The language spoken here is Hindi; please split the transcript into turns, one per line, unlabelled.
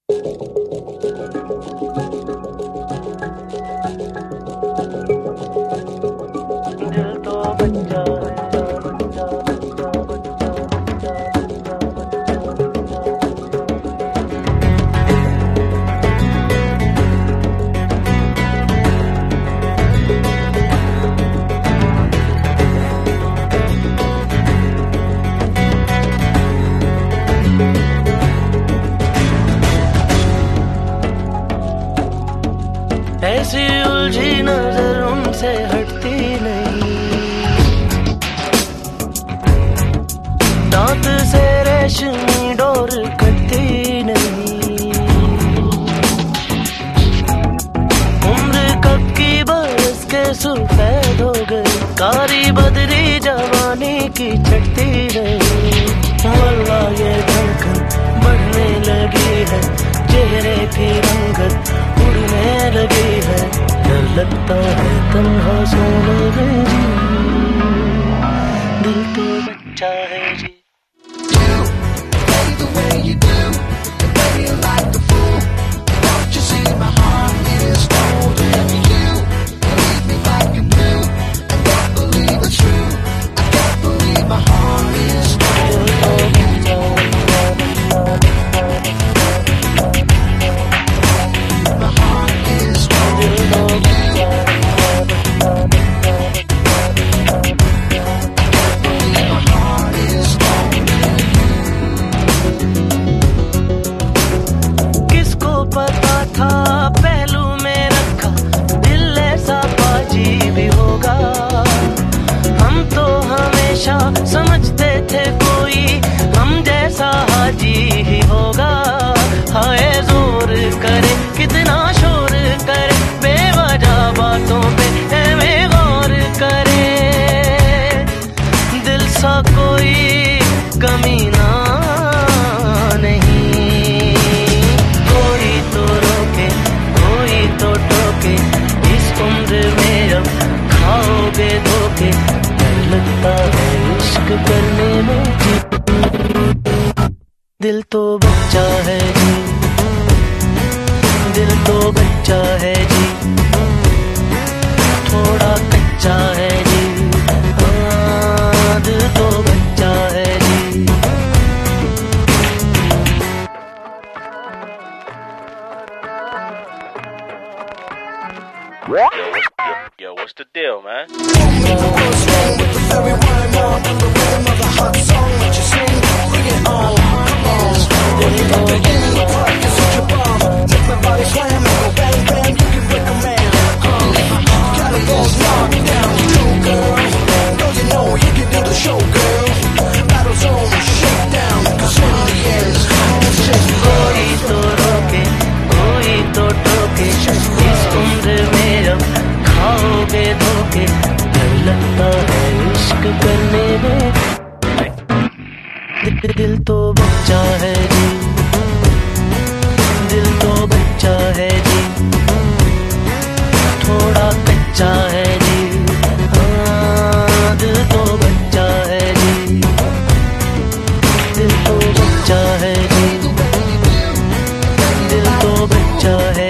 दिल तो बच्चा ऐसी उलझी नजर उनसे हटती नहीं, दांत से रेशमी डोर कटती नहीं। उम्र कब की बरस के सफेद हो गई, कारी बदरी जवानी की छटती नहीं। वल्लाह ये धड़कन बढ़ने लगी है, चेहरे की रंगत उड़ने लगी है। डर लगता है तन्हा सोने में जी, दिल तो बच्चा है जी। समझते थे कोई हम जैसा हाजी ही होगा। हाय जोर करे कितना शोर करे, बेवजह बातों पे हमें गौर करे। दिल सा कोई कमीना नहीं, कोई तो रोके कोई तो टोके। इस उम्र में अब खाओगे धोखे, डर लगता है इश्क करने में जी। दिल तो बच्चा है जी, दिल तो बच्चा है जी, थोड़ा कच्चा है जी। हाँ, दिल तो बच्चा है जी।
Yo, what's the deal, man?
दिल तो बच्चा है जी, दिल तो बच्चा है जी, थोड़ा कच्चा है जी। हाँ, दिल तो बच्चा है जी, दिल तो बच्चा है जी, दिल तो बच्चा है।